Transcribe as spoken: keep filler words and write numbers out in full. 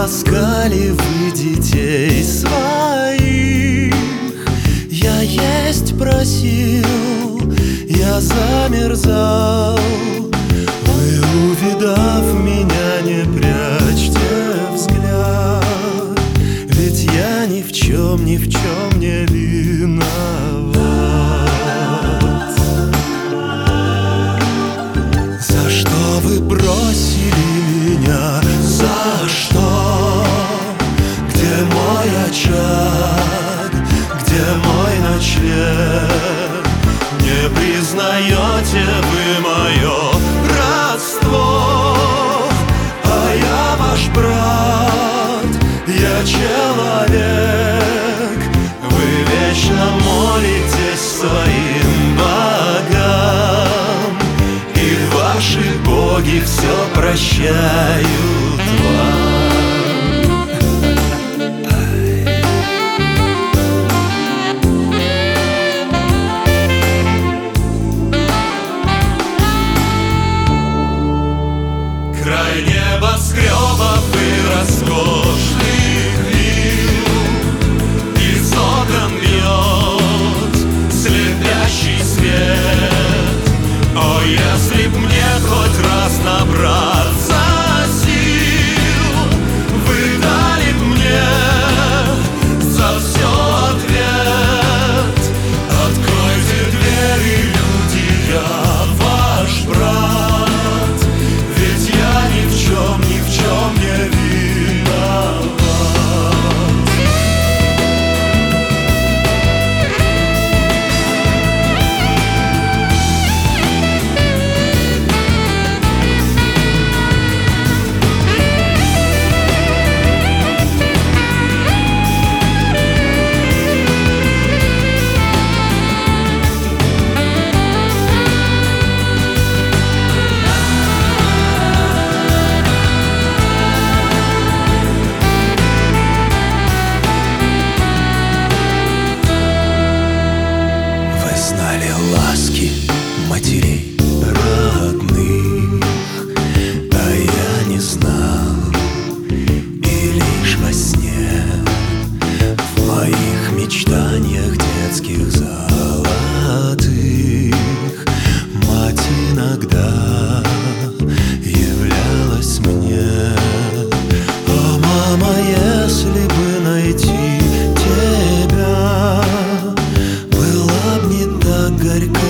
ласкали вы детей своих. Я есть просил, я замерзал. Вы, увидав меня, не прячьте взгляд, ведь я ни в чем, ни в чем не виноват. За что вы бросили меня? За что? Где мой очаг? Где мой ночлег? Не признаете вы мое родство? А я ваш брат, я человек. Вы вечно молитесь своим богам, и ваши боги все прощают вам. Край небоскребов и роскошных вилл, из окон бьет слепящий свет. О, если б мне хоть раз набраться сил, вы дали б мне за все ответ. Откройте двери, люди, я ваш брат, ведь я ни в чем, ни в чем не виноват. Знали ласки матерей родных, а я не знал. И лишь во сне, в моих мечтаниях детских золотых, мать иногда являлась мне. О, мама, если бы найти тебя, была б не так горька